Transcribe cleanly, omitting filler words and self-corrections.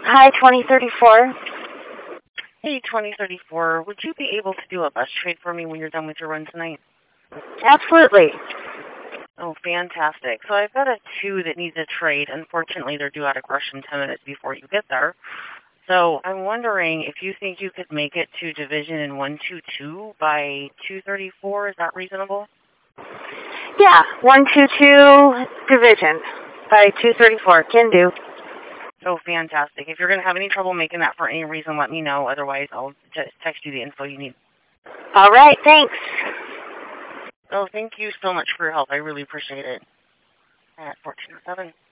Hi, 2034. Hey, 2034, would you be able to do a bus trade for me when you're done with your run tonight? Absolutely. Oh, fantastic. So I've got a 2 that needs a trade. Unfortunately, they're due out of Gresham 10 minutes before you get there. So I'm wondering if you think you could make it to division in 122 by 234. Is that reasonable? Yeah, 122 division by 234. Can do. Oh, fantastic. If you're going to have any trouble making that for any reason, let me know. Otherwise, I'll just text you the info you need. All right, thanks. Oh, thank you so much for your help. I really appreciate it. At 1407.